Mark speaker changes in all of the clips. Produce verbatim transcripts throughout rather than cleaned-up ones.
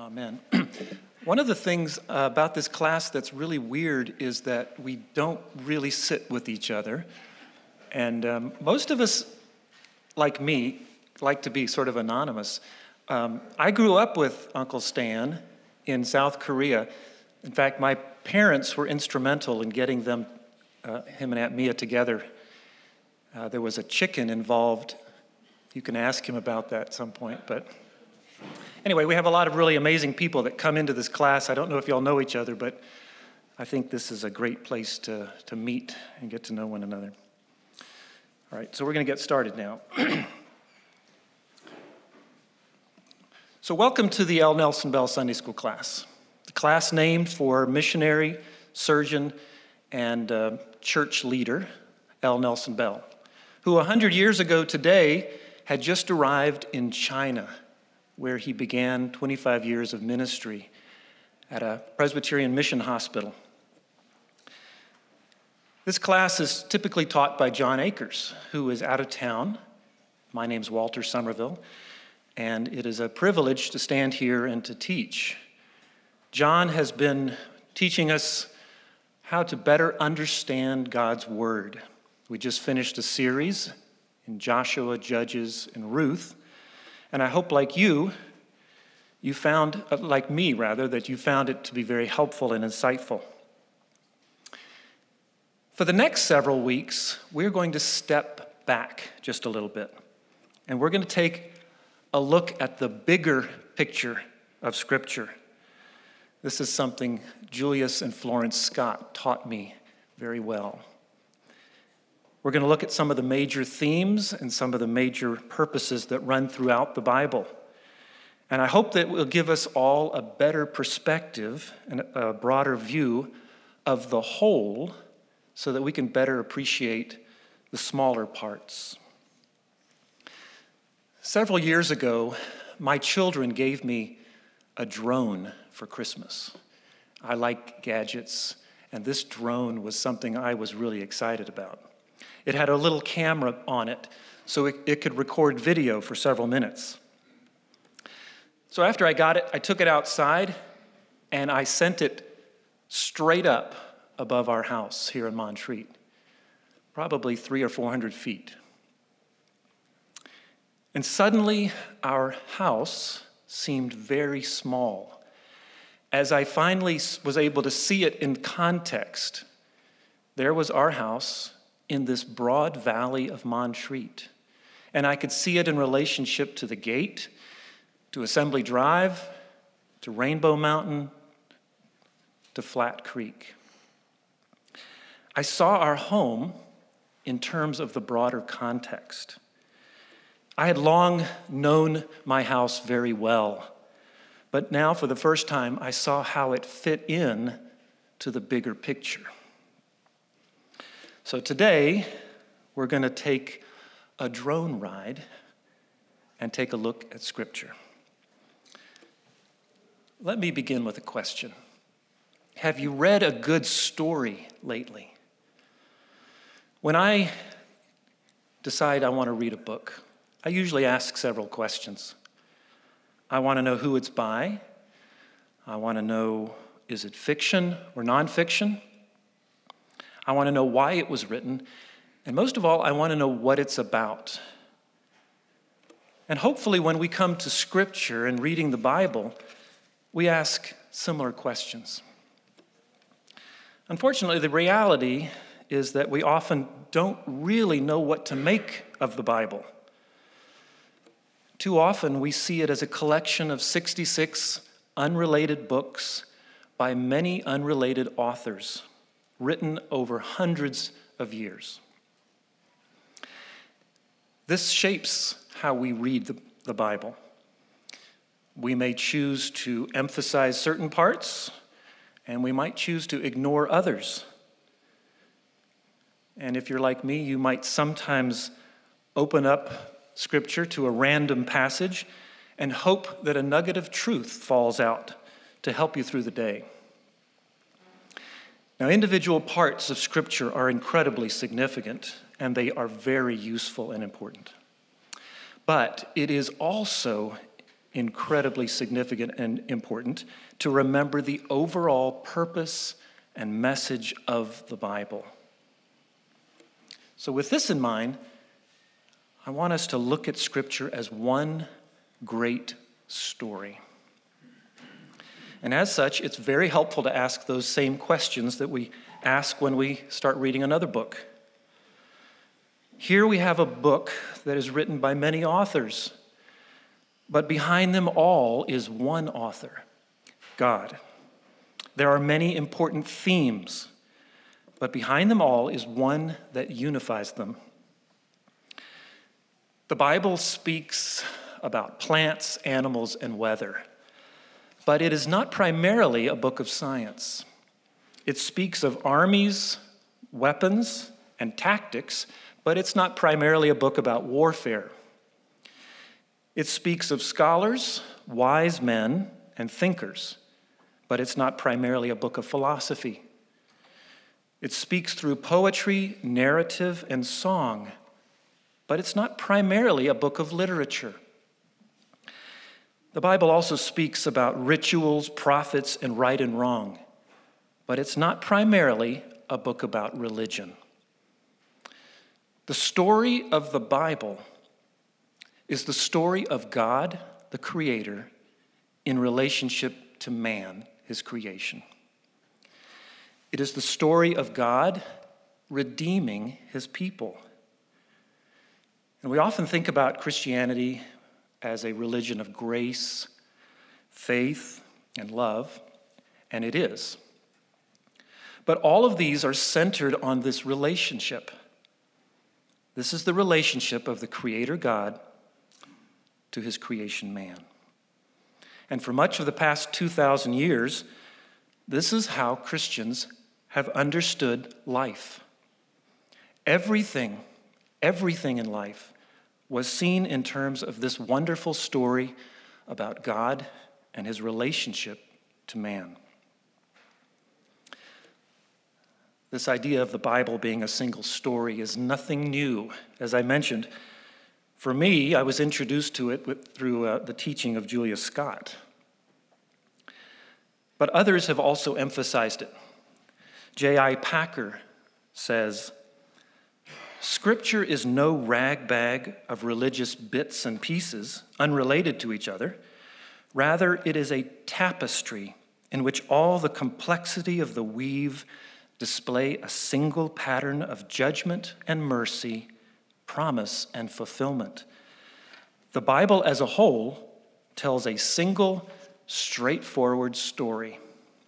Speaker 1: Amen. One of the things uh, about this class that's really weird is that we don't really sit with each other. And um, most of us, like me, like to be sort of anonymous. Um, I grew up with Uncle Stan in South Korea. In fact, my parents were instrumental in getting them, uh, him and Aunt Mia together. Uh, there was a chicken involved. You can ask him about that at some point, but anyway, we have a lot of really amazing people that come into this class. I don't know if y'all know each other, but I think this is a great place to, to meet and get to know one another. All right, so we're going to get started now. So welcome to the L. Nelson Bell Sunday School class, the class named for missionary, surgeon, and uh, church leader, L. Nelson Bell, who one hundred years ago today had just arrived in China, where he began twenty-five years of ministry at a Presbyterian mission hospital. This class is typically taught by John Akers, who is out of town. My name's Walter Somerville, and it is a privilege to stand here and to teach. John has been teaching us how to better understand God's Word. We just finished a series in Joshua, Judges, and Ruth. And I hope, like you, you found, like me rather, that you found it to be very helpful and insightful. For the next several weeks, we're going to step back just a little bit. And we're going to take a look at the bigger picture of Scripture. This is something Julius and Florence Scott taught me very well. We're going to look at some of the major themes and some of the major purposes that run throughout the Bible. And I hope that it will give us all a better perspective and a broader view of the whole so that we can better appreciate the smaller parts. Several years ago, my children gave me a drone for Christmas. I like gadgets, and this drone was something I was really excited about. It had a little camera on it, so it, it could record video for several minutes. So after I got it, I took it outside, and I sent it straight up above our house here in Montreat, probably three or four hundred feet. And suddenly, our house seemed very small. As I finally was able to see it in context, there was our house in this broad valley of Montreat. And I could see it in relationship to the gate, to Assembly Drive, to Rainbow Mountain, to Flat Creek. I saw our home in terms of the broader context. I had long known my house very well, but now for the first time, I saw how it fit in to the bigger picture. So today, we're going to take a drone ride and take a look at Scripture. Let me begin with a question. Have you read a good story lately? When I decide I want to read a book, I usually ask several questions. I want to know who it's by. I want to know, is it fiction or nonfiction? I want to know why it was written. And most of all, I want to know what it's about. And hopefully when we come to Scripture and reading the Bible, we ask similar questions. Unfortunately, the reality is that we often don't really know what to make of the Bible. Too often, we see it as a collection of sixty-six unrelated books by many unrelated authors, written over hundreds of years. This shapes how we read the, the Bible. We may choose to emphasize certain parts, and we might choose to ignore others. And if you're like me, you might sometimes open up Scripture to a random passage and hope that a nugget of truth falls out to help you through the day. Now, individual parts of Scripture are incredibly significant, and they are very useful and important. But it is also incredibly significant and important to remember the overall purpose and message of the Bible. So with this in mind, I want us to look at Scripture as one great story. And as such, it's very helpful to ask those same questions that we ask when we start reading another book. Here we have a book that is written by many authors, but behind them all is one author, God. There are many important themes, but behind them all is one that unifies them. The Bible speaks about plants, animals, and weather, but it is not primarily a book of science. It speaks of armies, weapons, and tactics, but it's not primarily a book about warfare. It speaks of scholars, wise men, and thinkers, but it's not primarily a book of philosophy. It speaks through poetry, narrative, and song, but it's not primarily a book of literature. The Bible also speaks about rituals, prophets, and right and wrong, but it's not primarily a book about religion. The story of the Bible is the story of God, the Creator, in relationship to man, his creation. It is the story of God redeeming his people. And we often think about Christianity as a religion of grace, faith, and love, and it is. But all of these are centered on this relationship. This is the relationship of the Creator God to his creation man. And for much of the past two thousand years, this is how Christians have understood life. Everything, everything in life was seen in terms of this wonderful story about God and his relationship to man. This idea of the Bible being a single story is nothing new. As I mentioned, for me, I was introduced to it with, through uh, the teaching of Julius Scott. But others have also emphasized it. J I Packer says, Scripture is no ragbag of religious bits and pieces unrelated to each other. Rather, it is a tapestry in which all the complexity of the weave display a single pattern of judgment and mercy, promise and fulfillment. The Bible as a whole tells a single, straightforward story.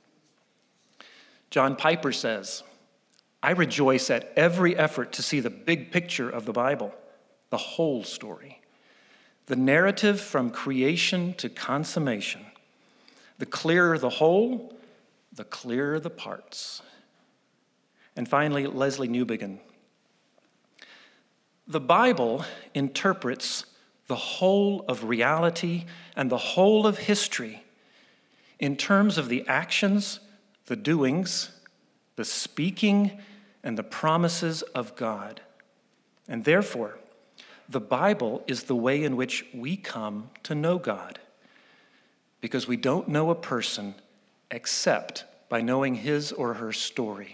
Speaker 1: John Piper says, I rejoice at every effort to see the big picture of the Bible, the whole story, the narrative from creation to consummation. The clearer the whole, the clearer the parts. And finally, Leslie Newbigin. The Bible interprets the whole of reality and the whole of history in terms of the actions, the doings, the speaking, and the promises of God. And therefore, the Bible is the way in which we come to know God, because we don't know a person except by knowing his or her story.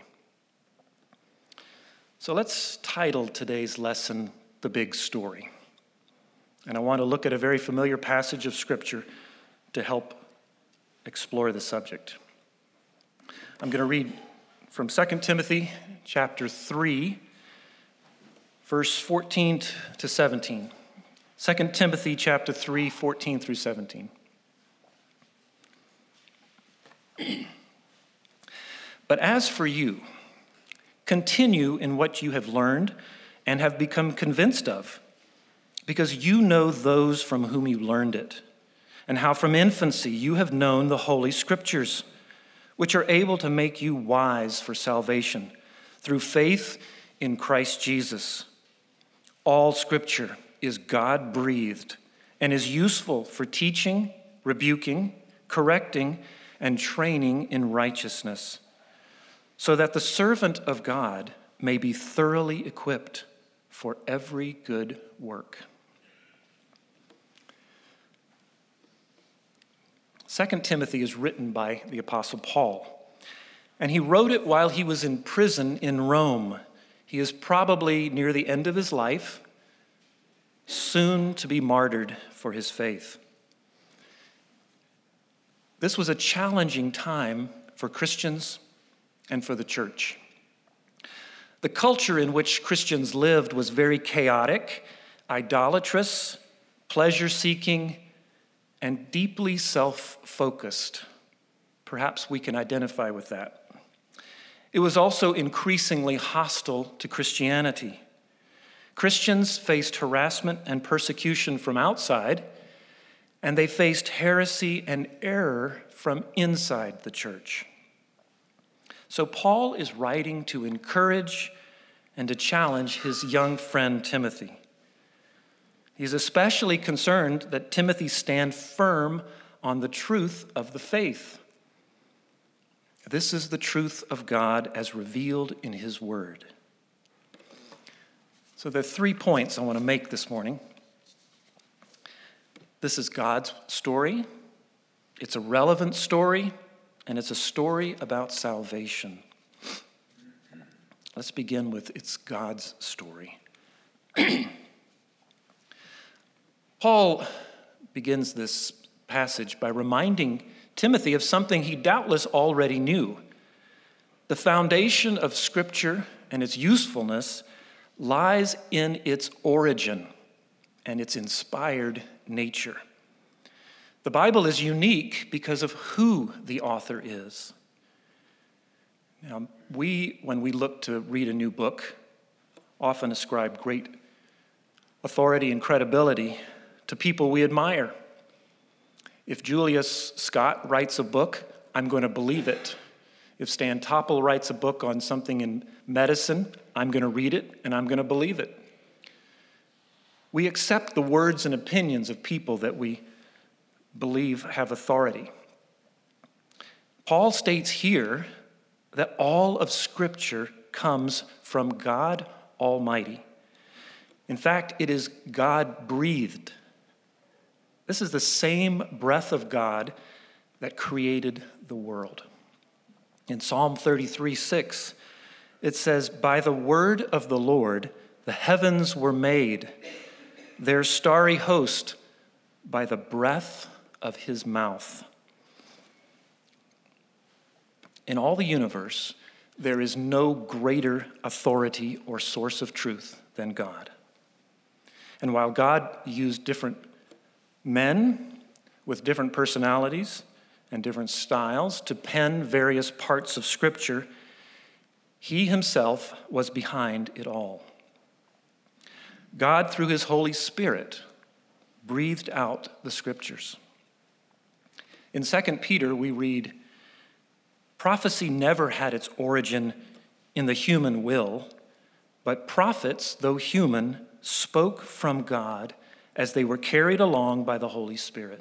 Speaker 1: So let's title today's lesson, The Big Story. And I want to look at a very familiar passage of Scripture to help explore the subject. I'm going to read from Second Timothy chapter three, verse fourteen to seventeen. Second Timothy chapter three, fourteen through seventeen. But as for you, continue in what you have learned and have become convinced of, because you know those from whom you learned it, and how from infancy you have known the Holy Scriptures, which are able to make you wise for salvation through faith in Christ Jesus. All Scripture is God-breathed and is useful for teaching, rebuking, correcting, and training in righteousness, so that the servant of God may be thoroughly equipped for every good work. Second Timothy is written by the Apostle Paul, and he wrote it while he was in prison in Rome. He is probably near the end of his life, soon to be martyred for his faith. This was a challenging time for Christians and for the church. The culture in which Christians lived was very chaotic, idolatrous, pleasure-seeking, and deeply self-focused. Perhaps we can identify with that. It was also increasingly hostile to Christianity. Christians faced harassment and persecution from outside, and they faced heresy and error from inside the church. So Paul is writing to encourage and to challenge his young friend Timothy. He's especially concerned that Timothy stand firm on the truth of the faith. This is the truth of God as revealed in his word. So there are three points I want to make this morning. This is God's story. It's a relevant story, and it's a story about salvation. Let's begin with it's God's story. Paul begins this passage by reminding Timothy of something he doubtless already knew. The foundation of Scripture and its usefulness lies in its origin and its inspired nature. The Bible is unique because of who the author is. Now, we, when we look to read a new book, often ascribe great authority and credibility to people we admire. If Julius Scott writes a book, I'm going to believe it. If Stan Topple writes a book on something in medicine, I'm going to read it and I'm going to believe it. We accept the words and opinions of people that we believe have authority. Paul states here that all of Scripture comes from God Almighty. In fact, it is God-breathed. This is the same breath of God that created the world. In Psalm thirty-three six, it says, "By the word of the Lord the heavens were made, their starry host by the breath of his mouth." In all the universe, there is no greater authority or source of truth than God. And while God used different men with different personalities and different styles to pen various parts of Scripture, he himself was behind it all. God, through his Holy Spirit, breathed out the Scriptures. In Second Peter, we read, "Prophecy never had its origin in the human will, but prophets, though human, spoke from God as they were carried along by the Holy Spirit."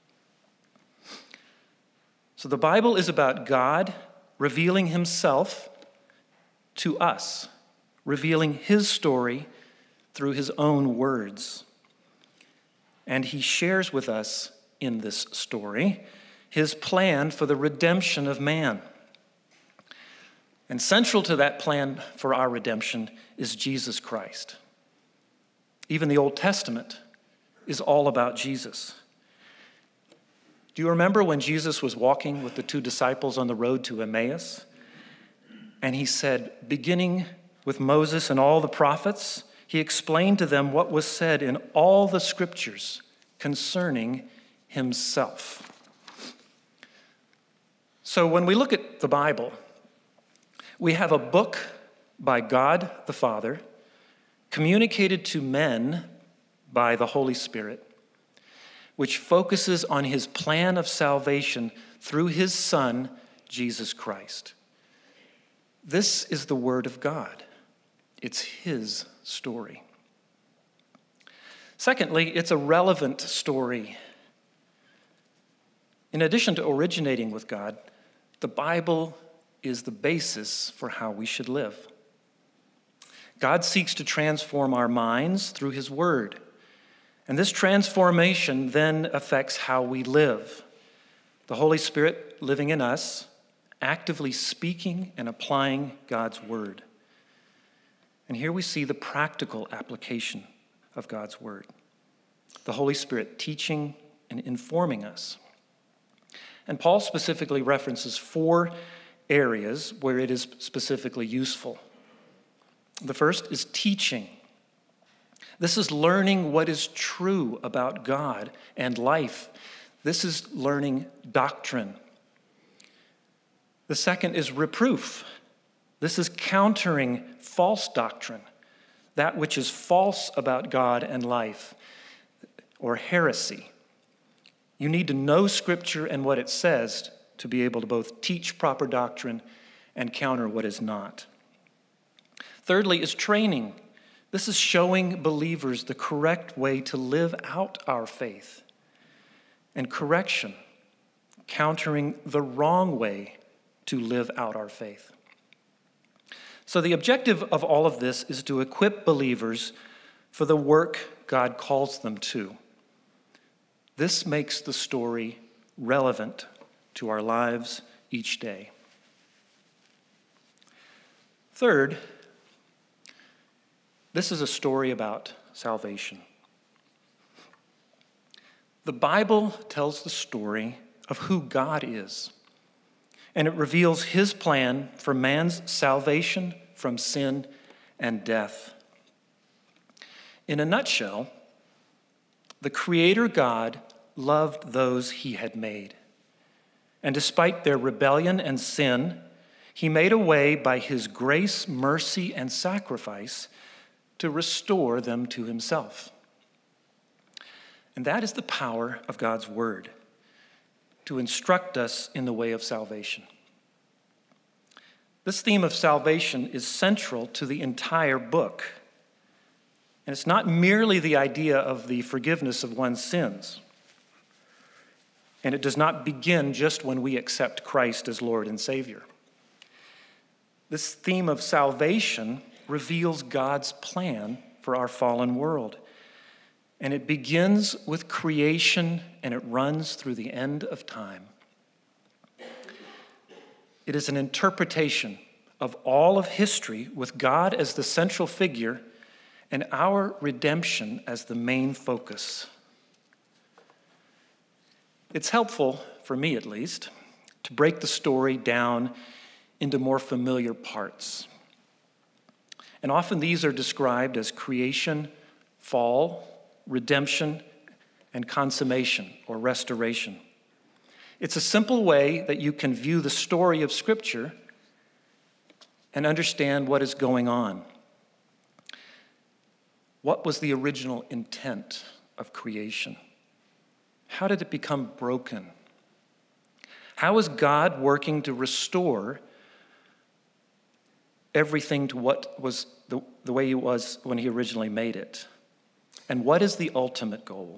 Speaker 1: So the Bible is about God revealing himself to us, revealing his story through his own words. And he shares with us in this story his plan for the redemption of man. And central to that plan for our redemption is Jesus Christ. Even the Old Testament is all about Jesus. Do you remember when Jesus was walking with the two disciples on the road to Emmaus? And he said, beginning with Moses and all the prophets, he explained to them what was said in all the scriptures concerning himself. So when we look at the Bible, we have a book by God the Father, communicated to men by the Holy Spirit, which focuses on his plan of salvation through his Son, Jesus Christ. This is the Word of God. It's his story. Secondly, it's a relevant story. In addition to originating with God, the Bible is the basis for how we should live. God seeks to transform our minds through his word. And this transformation then affects how we live. the Holy Spirit living in us, actively speaking and applying God's word. And here we see the practical application of God's word. The Holy Spirit teaching and informing us. And Paul specifically references four areas where it is specifically useful. The first is teaching. This is learning what is true about God and life. This is learning doctrine. The second is reproof. This is countering false doctrine, that which is false about God and life, or heresy. You need to know Scripture and what it says to be able to both teach proper doctrine and counter what is not. Thirdly is training. This is showing believers the correct way to live out our faith. And correction, countering the wrong way to live out our faith. So the objective of all of this is to equip believers for the work God calls them to. This makes the story relevant to our lives each day. Third, this is a story about salvation. The Bible tells the story of who God is, and it reveals his plan for man's salvation from sin and death. In a nutshell, the Creator God loved those he had made. And despite their rebellion and sin, he made a way by his grace, mercy, and sacrifice to restore them to himself. And that is the power of God's word, to instruct us in the way of salvation. This theme of salvation is central to the entire book. And it's not merely the idea of the forgiveness of one's sins. And it does not begin just when we accept Christ as Lord and Savior. This theme of salvation reveals God's plan for our fallen world. And it begins with creation and it runs through the end of time. It is an interpretation of all of history with God as the central figure and our redemption as the main focus. It's helpful, for me at least, to break the story down into more familiar parts. And often these are described as creation, fall, redemption, and consummation or restoration. It's a simple way that you can view the story of Scripture and understand what is going on. What was the original intent of creation? How did it become broken? How is God working to restore everything to what was the, the way it was when he originally made it? And what is the ultimate goal?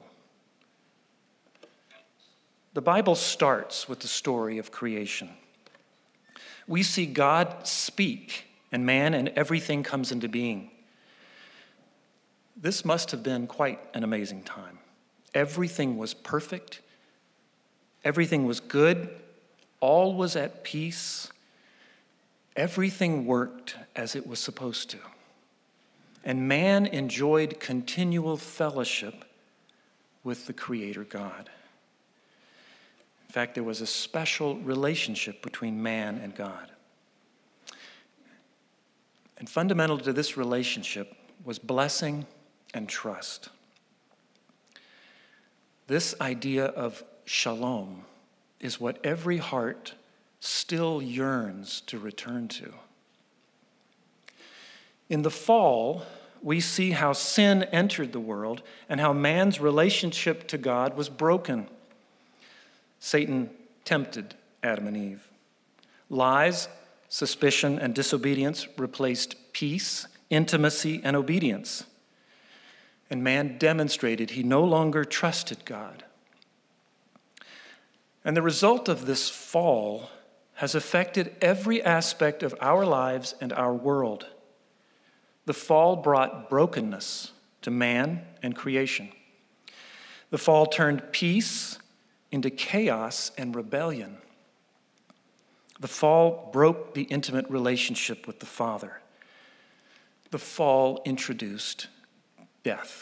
Speaker 1: The Bible starts with the story of creation. We see God speak, and man and everything comes into being. This must have been quite an amazing time. Everything was perfect. Everything was good. All was at peace. Everything worked as it was supposed to. And man enjoyed continual fellowship with the Creator God. In fact, there was a special relationship between man and God. And fundamental to this relationship was blessing and trust. This idea of shalom is what every heart still yearns to return to. In the fall, we see how sin entered the world and how man's relationship to God was broken. Satan tempted Adam and Eve. Lies, suspicion, and disobedience replaced peace, intimacy, and obedience. And man demonstrated he no longer trusted God. And the result of this fall has affected every aspect of our lives and our world. The fall brought brokenness to man and creation. The fall turned peace into chaos and rebellion. The fall broke the intimate relationship with the Father. The fall introduced death.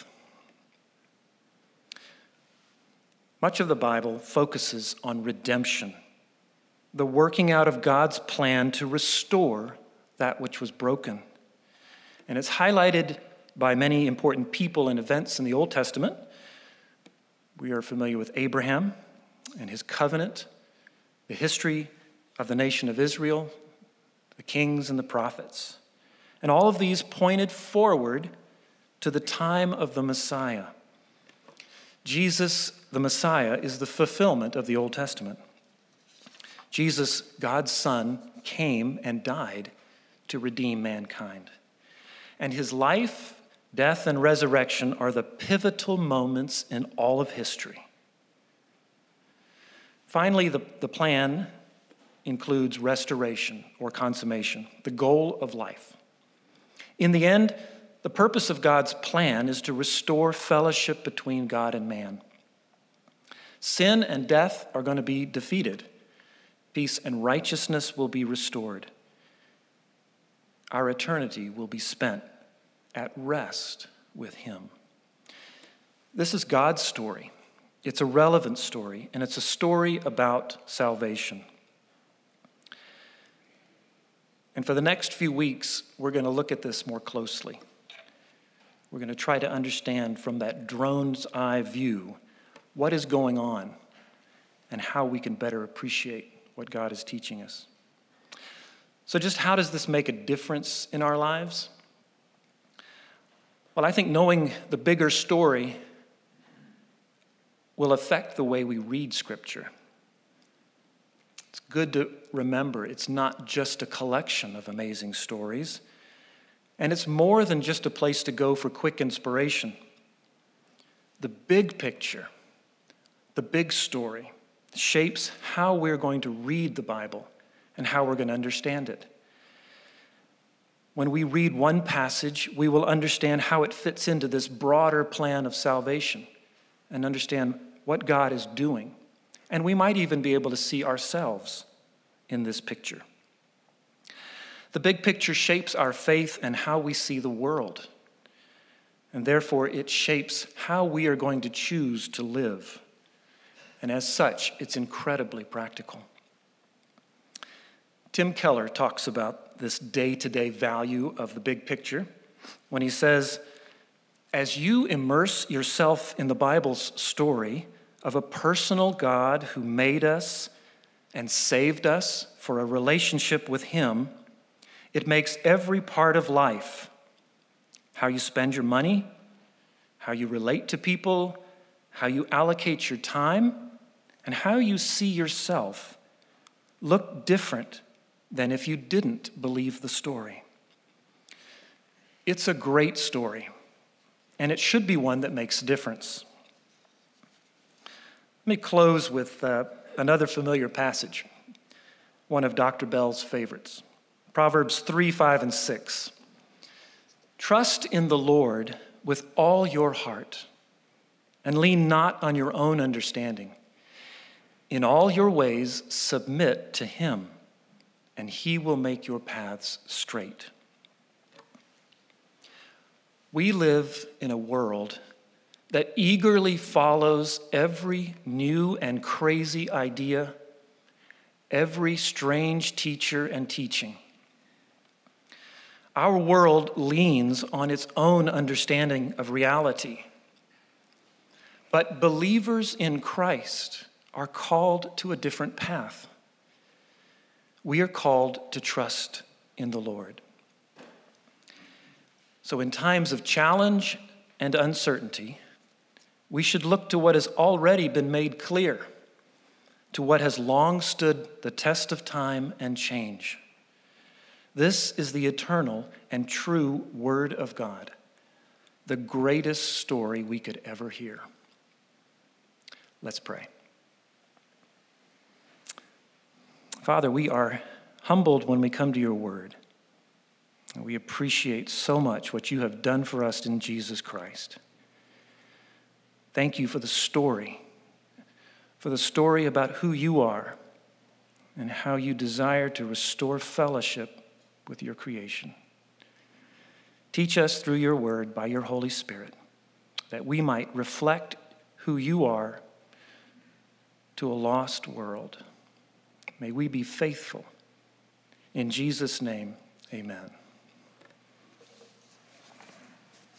Speaker 1: Much of the Bible focuses on redemption, the working out of God's plan to restore that which was broken. And it's highlighted by many important people and events in the Old Testament. We are familiar with Abraham and his covenant, the history of the nation of Israel, the kings and the prophets. And all of these pointed forward to the time of the Messiah. Jesus, the Messiah, is the fulfillment of the Old Testament. Jesus, God's Son, came and died to redeem mankind. And his life, death, and resurrection are the pivotal moments in all of history. Finally, the, the plan includes restoration or consummation, the goal of life. In the end, the purpose of God's plan is to restore fellowship between God and man. Sin and death are going to be defeated. Peace and righteousness will be restored. Our eternity will be spent at rest with him. This is God's story. It's a relevant story, and it's a story about salvation. And for the next few weeks, we're going to look at this more closely. We're going to try to understand from that drone's eye view what is going on and how we can better appreciate what God is teaching us. So just how does this make a difference in our lives? Well, I think knowing the bigger story will affect the way we read Scripture. It's good to remember it's not just a collection of amazing stories, and it's more than just a place to go for quick inspiration. The big picture, the big story, shapes how we're going to read the Bible and how we're going to understand it. When we read one passage, we will understand how it fits into this broader plan of salvation and understand what God is doing. And we might even be able to see ourselves in this picture. The big picture shapes our faith and how we see the world. And therefore, it shapes how we are going to choose to live. And as such, it's incredibly practical. Tim Keller talks about this day-to-day value of the big picture when he says, as you immerse yourself in the Bible's story of a personal God who made us and saved us for a relationship with him, it makes every part of life, how you spend your money, how you relate to people, how you allocate your time, and how you see yourself, look different than if you didn't believe the story. It's a great story, and it should be one that makes a difference. Let me close with uh, another familiar passage, one of Doctor Bell's favorites. Proverbs three, five, and six. Trust in the Lord with all your heart, and lean not on your own understanding. In all your ways submit to him, and he will make your paths straight. We live in a world that eagerly follows every new and crazy idea, every strange teacher and teaching. Our world leans on its own understanding of reality. But believers in Christ are called to a different path. We are called to trust in the Lord. So in times of challenge and uncertainty, we should look to what has already been made clear, to what has long stood the test of time and change. This is the eternal and true Word of God, the greatest story we could ever hear. Let's pray. Father, we are humbled when we come to your word. And we appreciate so much what you have done for us in Jesus Christ. Thank you for the story, for the story about who you are and how you desire to restore fellowship with your creation. Teach us through your word by your Holy Spirit that we might reflect who you are to a lost world. May we be faithful. In Jesus' name, amen.